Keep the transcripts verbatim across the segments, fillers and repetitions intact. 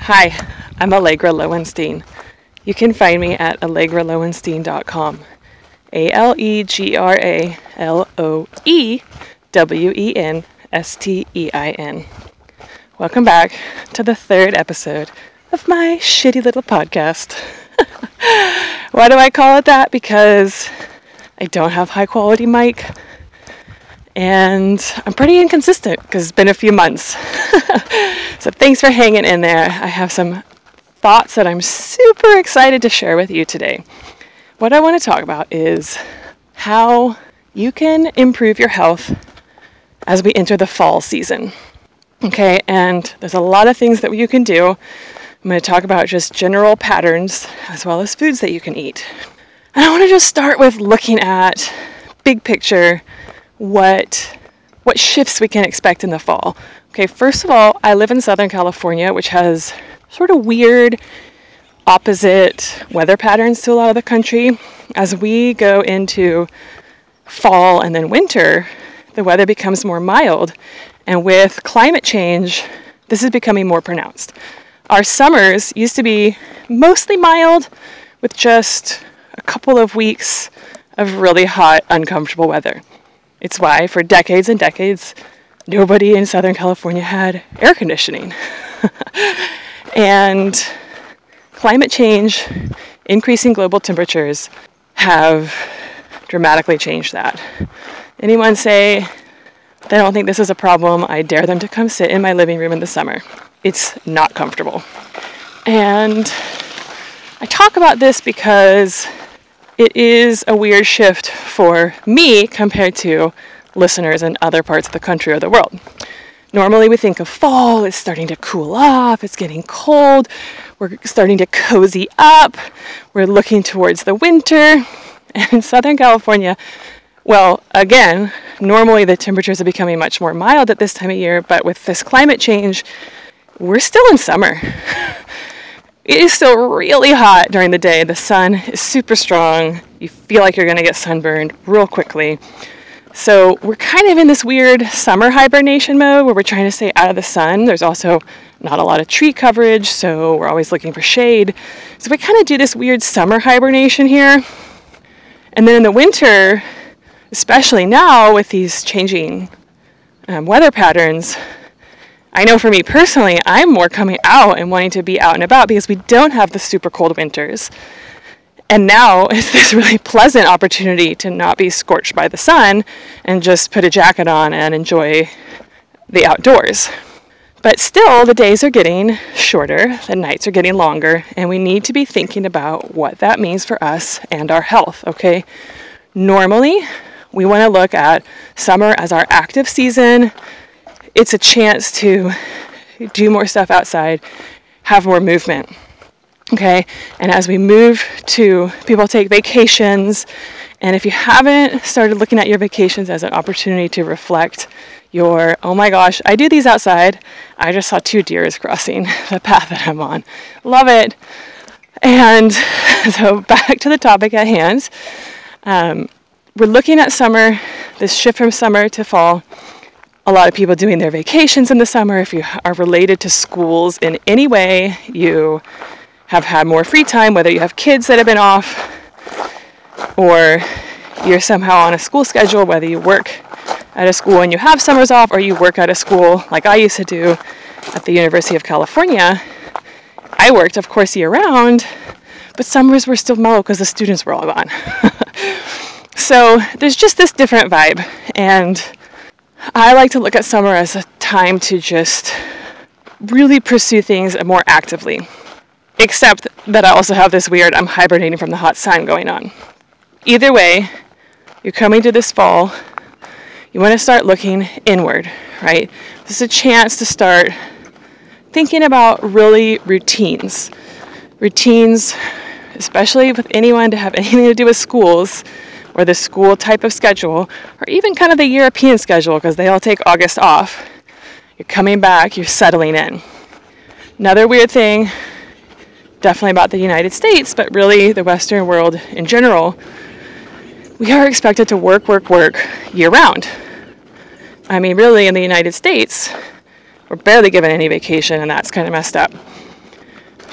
Hi, I'm Allegra Lowenstein. You can find me at allegra lowenstein dot com. A L E G R A L O E W E N S T E I N. Welcome back to the third episode of my shitty little podcast. Why do I call it that? Because I don't have high quality mic and I'm pretty inconsistent because it's been a few months. So thanks for hanging in there. I have some thoughts that I'm super excited to share with you today. What I want to talk about is how you can improve your health as we enter the fall season. Okay, and there's a lot of things that you can do. I'm going to talk about just general patterns as well as foods that you can eat. And I want to just start with looking at big picture what what shifts we can expect in the fall. Okay, first of all, I live in Southern California, which has sort of weird opposite weather patterns to a lot of the country. As we go into fall and then winter, the weather becomes more mild, and with climate change, this is becoming more pronounced. Our summers used to be mostly mild with just a couple of weeks of really hot, uncomfortable weather. It's why for decades and decades, nobody in Southern California had air conditioning. And climate change, increasing global temperatures have dramatically changed that. Anyone say they don't think this is a problem, I dare them to come sit in my living room in the summer. It's not comfortable. And I talk about this because it is a weird shift for me compared to listeners in other parts of the country or the world. Normally we think of fall, it's starting to cool off, it's getting cold, we're starting to cozy up, we're looking towards the winter. And in Southern California, well, again, normally the temperatures are becoming much more mild at this time of year, but with this climate change, we're still in summer. It is still really hot during the day. The sun is super strong. You feel like you're going to get sunburned real quickly. So we're kind of in this weird summer hibernation mode where we're trying to stay out of the sun. There's also not a lot of tree coverage, so we're always looking for shade. So we kind of do this weird summer hibernation here. And then in the winter, especially now with these changing um, weather patterns, I know for me personally, I'm more coming out and wanting to be out and about because we don't have the super cold winters. And now it's this really pleasant opportunity to not be scorched by the sun and just put a jacket on and enjoy the outdoors. But still, the days are getting shorter, the nights are getting longer, and we need to be thinking about what that means for us and our health, okay? Normally, we want to look at summer as our active season. It's a chance to do more stuff outside, have more movement, okay? And as we move to, people take vacations, and if you haven't started looking at your vacations as an opportunity to reflect your, oh my gosh, I do these outside. I just saw two deers crossing the path that I'm on. Love it. And so back to the topic at hand. Um, we're looking at summer, this shift from summer to fall. A lot of people doing their vacations in the summer. If you are related to schools in any way, you have had more free time, whether you have kids that have been off or you're somehow on a school schedule, whether you work at a school and you have summers off or you work at a school like I used to do at the University of California. I worked, of course, year-round, but summers were still mellow because the students were all gone. So there's just this different vibe, and I like to look at summer as a time to just really pursue things more actively, except that I also have this weird I'm hibernating from the hot sun going on. Either way, you're coming to this fall, you want to start looking inward, right? This is a chance to start thinking about really routines. Routines, especially with anyone to have anything to do with schools, or the school type of schedule, or even kind of the European schedule, because they all take August off. You're coming back, you're settling in. Another weird thing, definitely about the United States, but really the Western world in general, we are expected to work, work, work year-round. I mean, really, in the United States, we're barely given any vacation, and that's kind of messed up.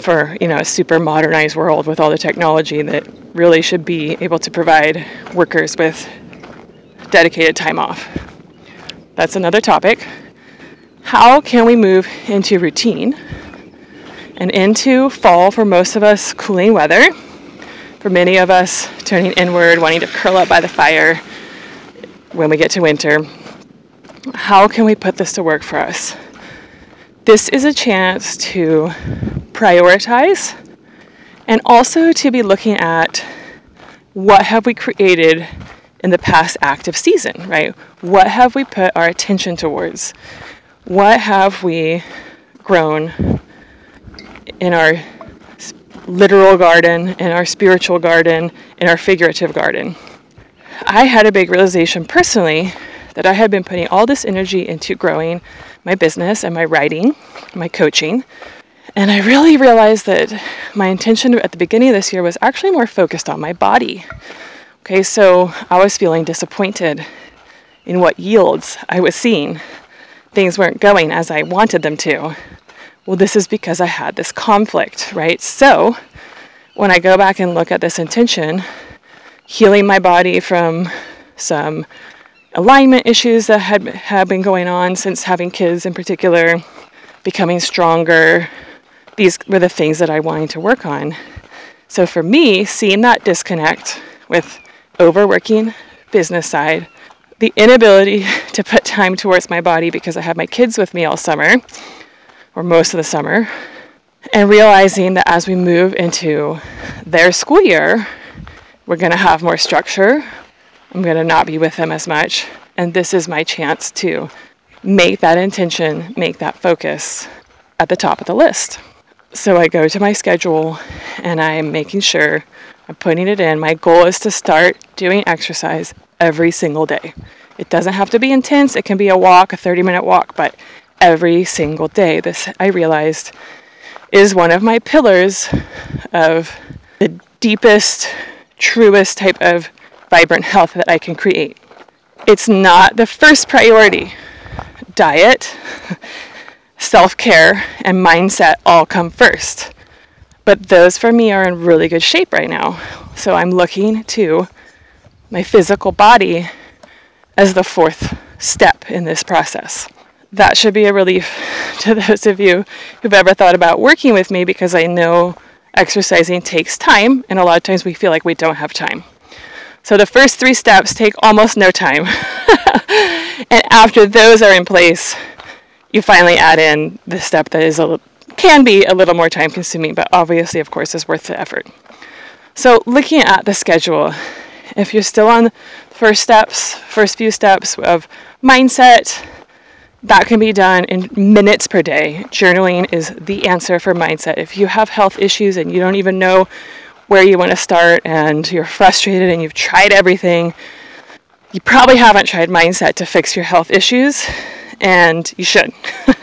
for, you know, a super modernized world with all the technology that really should be able to provide workers with dedicated time off. That's another topic. How can we move into routine and into fall, for most of us, cooling weather, for many of us turning inward, wanting to curl up by the fire when we get to winter? How can we put this to work for us? This is a chance to prioritize and also to be looking at what have we created in the past active season, right? What have we put our attention towards? What have we grown in our literal garden, in our spiritual garden, in our figurative garden? I had a big realization personally that I had been putting all this energy into growing my business and my writing, my coaching. And I really realized that my intention at the beginning of this year was actually more focused on my body. Okay, so I was feeling disappointed in what yields I was seeing. Things weren't going as I wanted them to. Well, this is because I had this conflict, right? So when I go back and look at this intention, healing my body from some alignment issues that had, had been going on since having kids in particular, becoming stronger, these were the things that I wanted to work on. So for me, seeing that disconnect with overworking business side, the inability to put time towards my body because I had my kids with me all summer, or most of the summer, and realizing that as we move into their school year, we're going to have more structure. I'm going to not be with them as much. And this is my chance to make that intention, make that focus at the top of the list. So I go to my schedule and I'm making sure I'm putting it in. My goal is to start doing exercise every single day. It doesn't have to be intense. It can be a walk, a thirty minute walk, but every single day. This, I realized, is one of my pillars of the deepest, truest type of vibrant health that I can create. It's not the first priority. Diet, self-care, and mindset all come first. But those for me are in really good shape right now. So I'm looking to my physical body as the fourth step in this process. That should be a relief to those of you who've ever thought about working with me, because I know exercising takes time, and a lot of times we feel like we don't have time. So the first three steps take almost no time. And after those are in place, you finally add in the step that is a, can be a little more time consuming, but obviously, of course, is worth the effort. So looking at the schedule, if you're still on the first steps, first few steps of mindset, that can be done in minutes per day. Journaling is the answer for mindset. If you have health issues and you don't even know where you want to start and you're frustrated and you've tried everything, you probably haven't tried mindset to fix your health issues, and you should.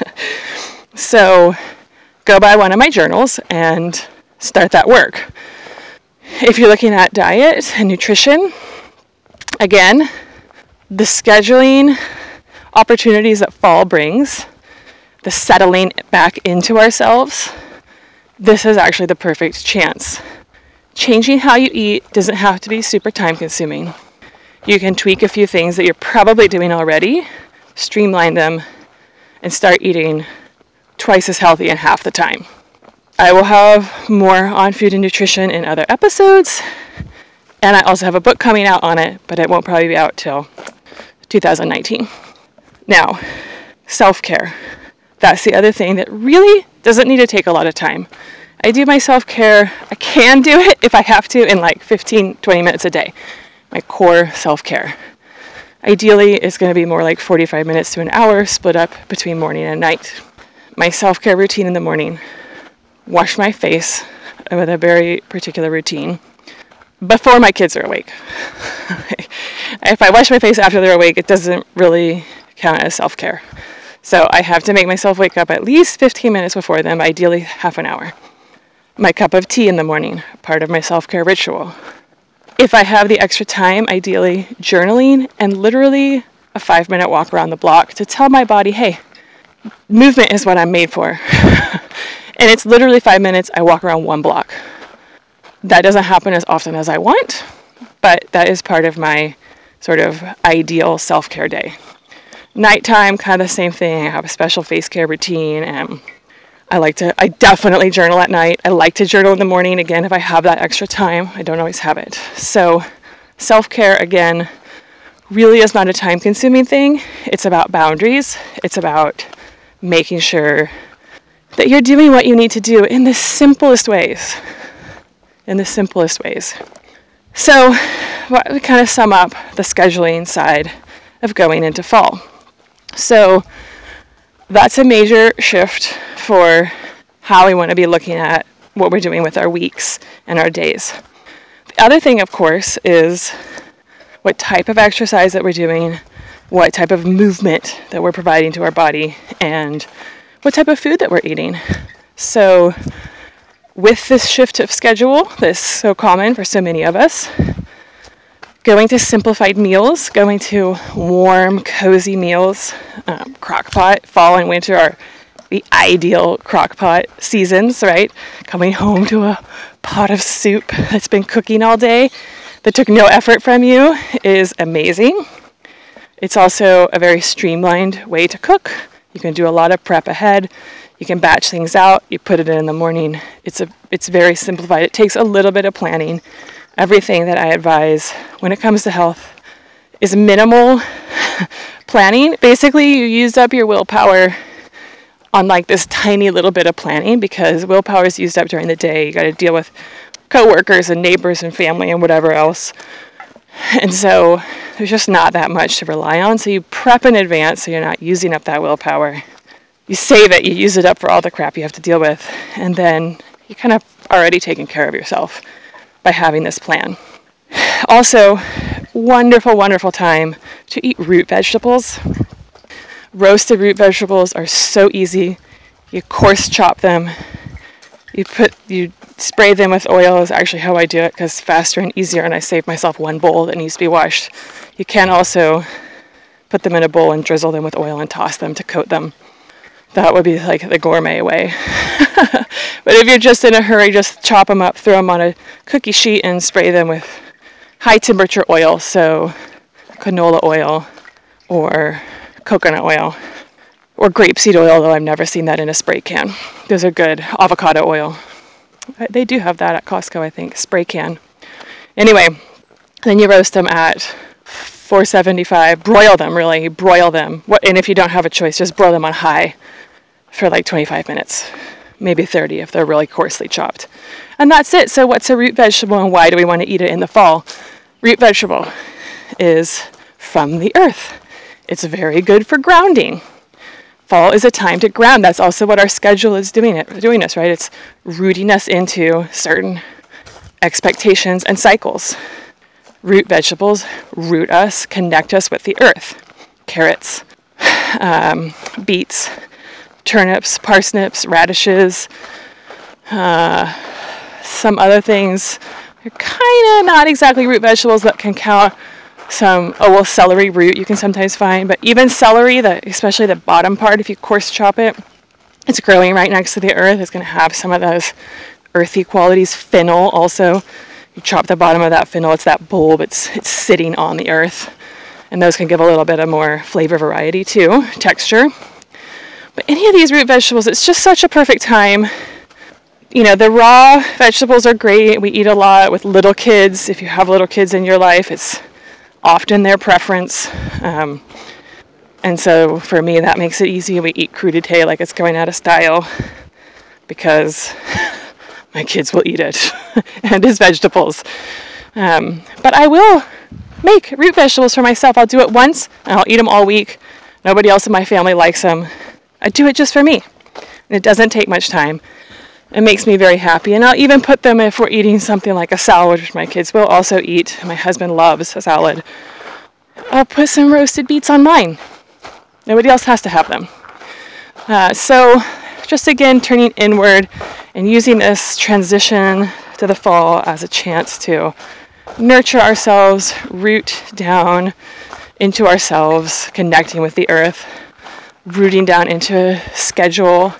So go buy one of my journals and start that work. If you're looking at diet and nutrition, again, the scheduling opportunities that fall brings, the settling back into ourselves, this is actually the perfect chance. Changing how you eat doesn't have to be super time consuming. You can tweak a few things that you're probably doing already, streamline them, and start eating twice as healthy in half the time. I will have more on food and nutrition in other episodes, and I also have a book coming out on it, but it won't probably be out till two thousand nineteen. Now, self-care. That's the other thing that really doesn't need to take a lot of time. I do my self-care, I can do it if I have to, in like fifteen, twenty minutes a day. My core self-care. Ideally, it's going to be more like forty-five minutes to an hour, split up between morning and night. My self-care routine in the morning. Wash my face with a very particular routine before my kids are awake. If I wash my face after they're awake, it doesn't really count as self-care. So I have to make myself wake up at least fifteen minutes before them, ideally half an hour. My cup of tea in the morning, part of my self-care ritual. If I have the extra time, ideally journaling and literally a five-minute walk around the block to tell my body, hey, movement is what I'm made for. And it's literally five minutes. I walk around one block. That doesn't happen as often as I want, but that is part of my sort of ideal self-care day. Nighttime, kind of the same thing. I have a special face care routine, and I like to, I definitely journal at night. I like to journal in the morning, again, if I have that extra time. I don't always have it. So self-care, again, really is not a time-consuming thing. It's about boundaries. It's about making sure that you're doing what you need to do in the simplest ways. In the simplest ways. So, we kind of sum up the scheduling side of going into fall. So, that's a major shift for how we want to be looking at what we're doing with our weeks and our days. The other thing, of course, is what type of exercise that we're doing, what type of movement that we're providing to our body, and what type of food that we're eating. So, with this shift of schedule that's so common for so many of us, going to simplified meals, going to warm, cozy meals, um, crock pot, fall and winter are the ideal crock pot seasons, right? Coming home to a pot of soup that's been cooking all day that took no effort from you is amazing. It's also a very streamlined way to cook. You can do a lot of prep ahead. You can batch things out. You put it in in the morning. It's a it's very simplified. It takes a little bit of planning. Everything that I advise when it comes to health is minimal planning. Basically, you use up your willpower on like this tiny little bit of planning, because willpower is used up during the day. You got to deal with coworkers and neighbors and family and whatever else. And so there's just not that much to rely on. So you prep in advance so you're not using up that willpower. You save it, you use it up for all the crap you have to deal with, and then you're kind of already taking care of yourself by having this plan. Also, wonderful, wonderful time to eat root vegetables. Roasted root vegetables are so easy. You coarse chop them. You put, you spray them with oil is actually how I do it, because faster and easier, and I save myself one bowl that needs to be washed. You can also put them in a bowl and drizzle them with oil and toss them to coat them. That would be like the gourmet way. But if you're just in a hurry, just chop them up, throw them on a cookie sheet, and spray them with high temperature oil, so canola oil or coconut oil or grapeseed oil, though I've never seen that in a spray can. Those are good. Avocado oil. They do have that at Costco, I think, spray can. Anyway, then you roast them at four seventy-five. Broil them, really. Broil them. What, and if you don't have a choice, just broil them on high for like twenty-five minutes, maybe thirty if they're really coarsely chopped. And that's it. So what's a root vegetable, and why do we want to eat it in the fall? Root vegetable is from the earth. It's very good for grounding. Fall is a time to ground. That's also what our schedule is doing it, doing us, right? It's rooting us into certain expectations and cycles. Root vegetables root us, connect us with the earth. Carrots, um, beets, turnips, parsnips, radishes, uh, some other things. They're kind of not exactly root vegetables, but can count. Some, oh well, celery root you can sometimes find, but even celery, the, especially the bottom part, if you coarse chop it, it's growing right next to the earth. It's going to have some of those earthy qualities. Fennel also, you chop the bottom of that fennel, it's that bulb, it's, it's sitting on the earth, and those can give a little bit of more flavor variety too, texture. But any of these root vegetables, it's just such a perfect time. You know, the raw vegetables are great. We eat a lot with little kids. If you have little kids in your life, it's often their preference. Um, and so for me, that makes it easy. We eat crudité like it's going out of style, because my kids will eat it and as vegetables. Um, but I will make root vegetables for myself. I'll do it once and I'll eat them all week. Nobody else in my family likes them. I do it just for me. And it doesn't take much time. It makes me very happy. And I'll even put them, if we're eating something like a salad, which my kids will also eat. My husband loves a salad. I'll put some roasted beets on mine. Nobody else has to have them. Uh, so just again, turning inward and using this transition to the fall as a chance to nurture ourselves, root down into ourselves, connecting with the earth, rooting down into a schedule,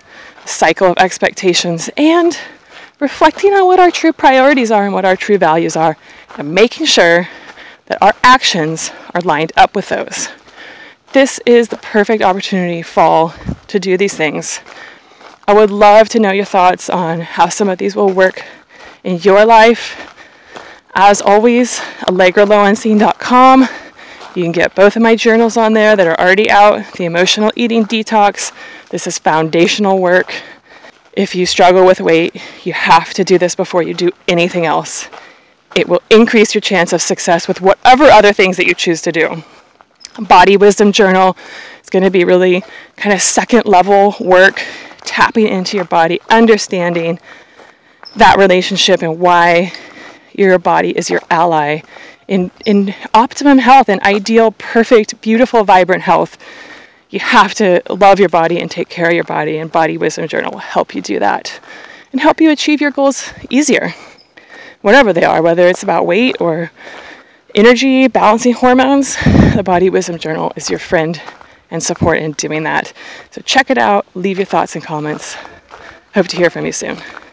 cycle of expectations, and reflecting on what our true priorities are and what our true values are, and making sure that our actions are lined up with those. This is the perfect opportunity, fall, to do these things. I would love to know your thoughts on how some of these will work in your life. As always, allegra lowenstein dot com. You can get both of my journals on there that are already out. The Emotional Eating Detox. This is foundational work. If you struggle with weight, you have to do this before you do anything else. It will increase your chance of success with whatever other things that you choose to do. Body Wisdom Journal is going to be really kind of second level work, tapping into your body, understanding that relationship and why your body is your ally in, in optimum health and ideal, perfect, beautiful, vibrant health. You have to love your body and take care of your body, and Body Wisdom Journal will help you do that and help you achieve your goals easier, whatever they are, whether it's about weight or energy, balancing hormones. The Body Wisdom Journal is your friend and support in doing that. So check it out, leave your thoughts and comments. Hope to hear from you soon.